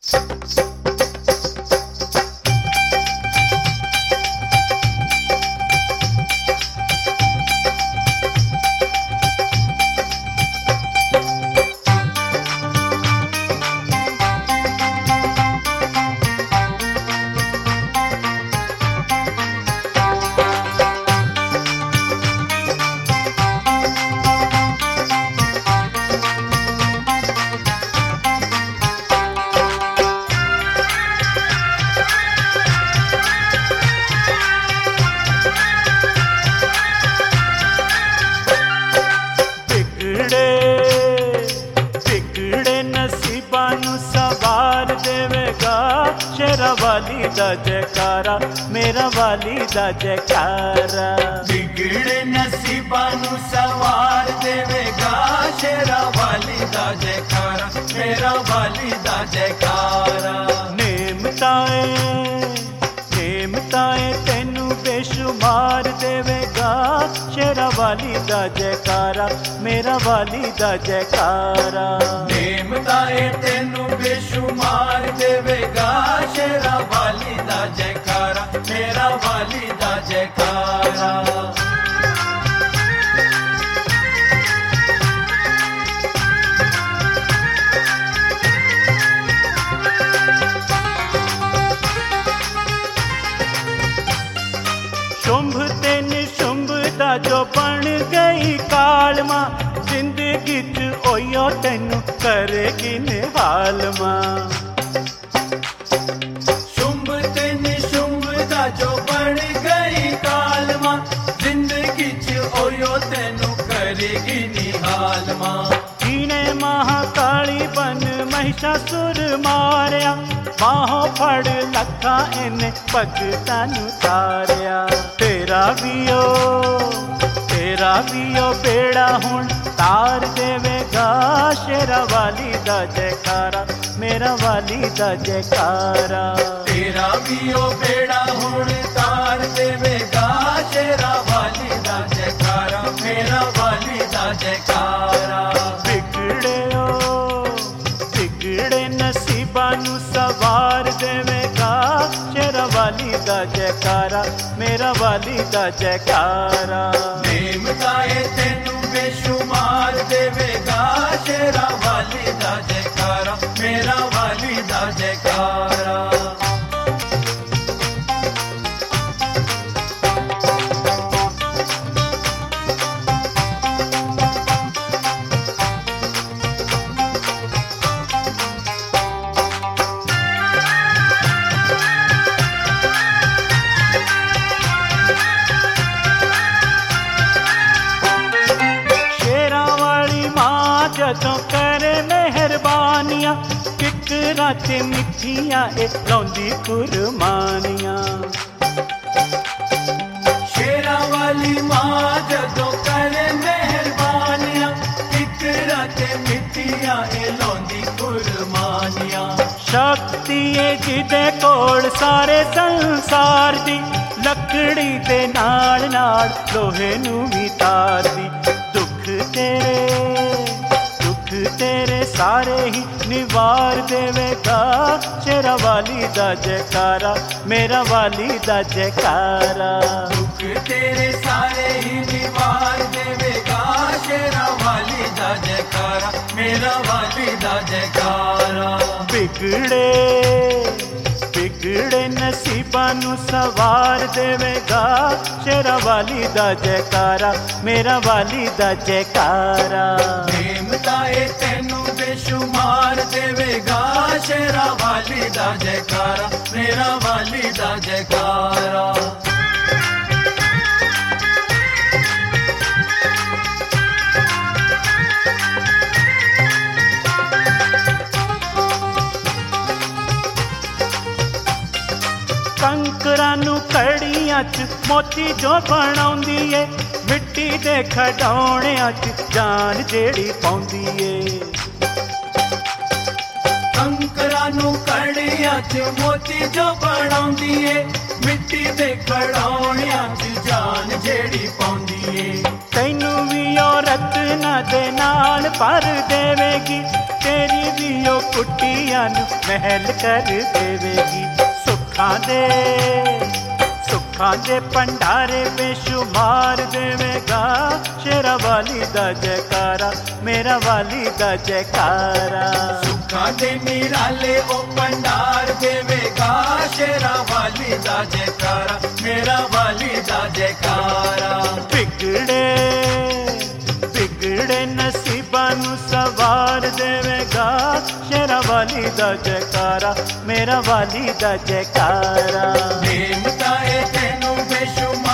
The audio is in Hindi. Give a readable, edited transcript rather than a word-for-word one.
शेरा वाली दा जयकारा, मेरा वाली दा जयकारा। बिगड़े नसीबां नू सवार देवेगा, शेरा वाली दा जयकारा, मेरा वाली दा जयकारा। नेमताए तेनू बेशुमार देवेगा, शेरा वाली दा जयकारा, मेरा वाली दा जयकारा। नेमताए तेनू बेशुमार देवेगा, शेरा वाली दा जयकारा, मेरा वाली दा जयकारा। शुंभ ते निशुंभ दा जो बन गई कालमा, जिंदगी च ओयो तेनू करेगी निहाल मां। शुंभ ते निशुंभ दा जो बन गई कालमा, जिंदगी च ओयो तेनू करेगी निहाल मां। जीने महाकाली बन महिषासुर मारिया, बाहों फड़ लखा इन्ने भगतां नू तारिया। तेरा भी ओ बेड़ा हुण तार देवेगा, शेरा वाली दा जयकारा, मेरा वाली दा जयकारा। तेरा भी ओ बेड़ा हुण तार देवेगा, शेरा वाली दा जयकारा, मेरा वाली दा जयकारा। बिगड़े नसीबां नू सवार देवेगा, शेरा वाली दा जयकारा, मेरा वाली दा जयकारा। नेमताए तेनू बेशुमार देवेगा, शेरा वाली दा जयकारा, मेरा वाली दा जयकारा। जदों करे मेहरबानियां, किकरां ते मिठियां ए लौंदी कुरबानियां। शेरा वाली मां जदों करे मेहरबानियां, किकरां ते मिठियां ए लौंदी कुरबानियां। शक्ति ए जिदे कोल सारे संसार दी, लकड़ी दे नाल नाल लोहे नू भी तार दी। दुख तेरे सारे ही निवार देवेगा, शेरा वाली दा जयकारा, मेरा वाली दा जयकारा। दुख तेरे सारे ही निवार देवेगा, शेरा वाली दा जयकारा, मेरा वाली दा जयकारा। बिगड़े नसीबां नू सवार देवेगा, शेरा वाली दा जयकारा, मेरा वाली दा जयकारा। नेमताए तेनू बेशुमार देवेगा, शेरा वाली दा जयकारा, मेरा वाली दा जयकारा। कंकरां नू कड़ियां च मोती जो बनाउंदी ए, मिट्टी दे खडौणियां च जान जेड़ी पाउंदी ए। कंकरां नू कड़ियां च मोती जो बनाउंदी ए, ਮਿੱਟੀ ਦੇ ਖੜਾਉਣਿਆਂ 'ਚ ਜਾਨ ਜਿਹੜੀ ਪਾਉਂਦੀ ਏ। ਤੈਨੂੰ ਵੀ ਉਹ ਰਤਨਾਂ ਦੇ ਨਾਲ ਭਰ ਦੇਵੇਗੀ, ਤੇਰੀ ਵੀ ਉਹ ਕੁੱਟੀਆਂ ਨੂੰ ਮਹਿਲ ਕਰ ਦੇਵੇਗੀ। ਸੁੱਖਾਂ ਦੇ ਭੰਡਾਰੇ ਬੇਸ਼ੁਮਾਰ ਦੇਵੇਗਾ, ਸ਼ੇਰਾਂ ਵਾਲੀ ਦਾ ਜੈਕਾਰਾ, ਮੇਰਾ ਵਾਲੀ ਦਾ ਜੈਕਾਰਾ। ਸੁੱਖਾਂ ਦੇ ਨਿਰਾਲੇ ਉਹ ਭੰਡਾਰ ਦੇਵੇਗਾ, ਸ਼ੇਰਾਂ ਵਾਲੀ ਦਾ ਜੈਕਾਰਾ, ਮੇਰਾ ਵਾਲੀ ਦਾ ਜੈਕਾਰਾ। ਵਿਗੜੇ ਨਸੀਬਾਂ ਨੂੰ ਸਵਾਰ ਦੇਵੇਗਾ, ਸ਼ੇਰਾਂ ਵਾਲੀ ਦਾ ਜੈਕਾਰਾ, ਮੇਰਾ ਵਾਲੀ ਦਾ ਜੈਕਾਰਾ। ਨੇਮਤਾਂ ਏ ਤੈਨੂੰ ਬੇਸ਼ੁਮਾਰ